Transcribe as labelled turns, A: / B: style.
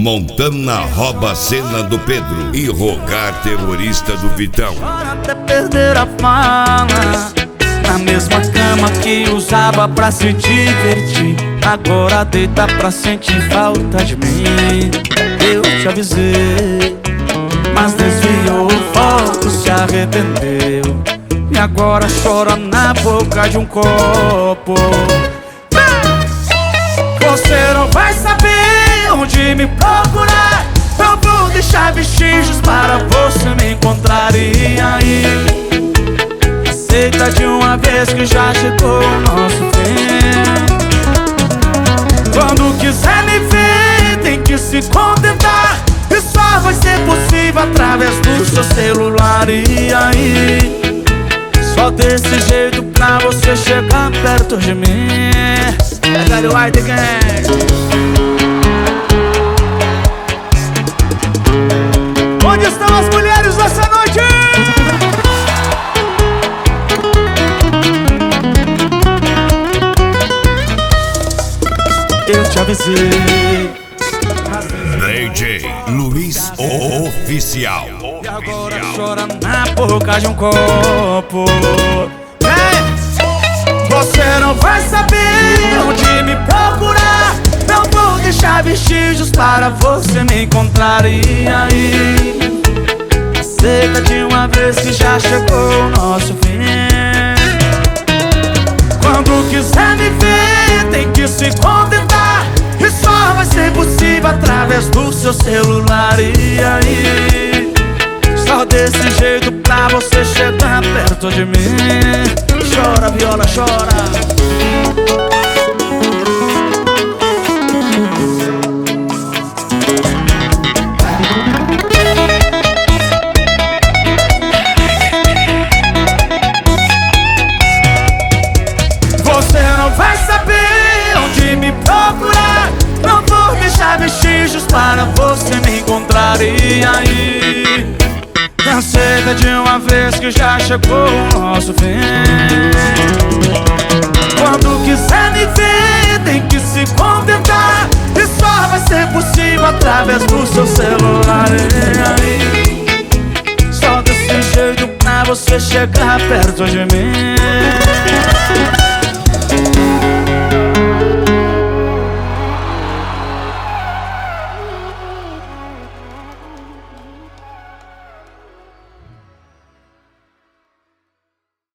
A: Montana rouba a cena do Pedro e Rogar terrorista do Vitão.
B: Até perder a fala, na mesma cama que usava pra se divertir, agora deita pra sentir falta de mim. Eu te avisei, mas desviou o foco, se arrependeu e agora chora na boca de um copo. Você não vai saber onde me procurar, eu vou deixar vestígios para você me encontrar. E aí, aceita de uma vez que já chegou o nosso fim. Quando quiser me ver, tem que se contentar, e só vai ser possível através do seu celular. E aí, só desse jeito pra você chegar perto de mim. I got it right again. Onde estão as mulheres dessa noite? Eu te avisei.
A: DJ Luiz Oficial.
B: E agora chora na boca de um copo. Você não vai saber onde me procurar, não vou deixar vestígios para você me encontrar. E aí, aceita de uma vez que já chegou o nosso fim. Quando quiser me ver, tem que se contentar, e só vai ser possível através do seu celular. E aí, só desse jeito pra você chegar perto de mim. Chora, viola, chora. Você não vai saber onde me procurar, não vou deixar vestígios para você me encontrar. E aí, aceita de uma vez que já chegou o nosso fim. Quando quiser me ver, tem que se contentar, e só vai ser possível através do seu celular. E aí, só desse jeito pra você chegar perto de mim.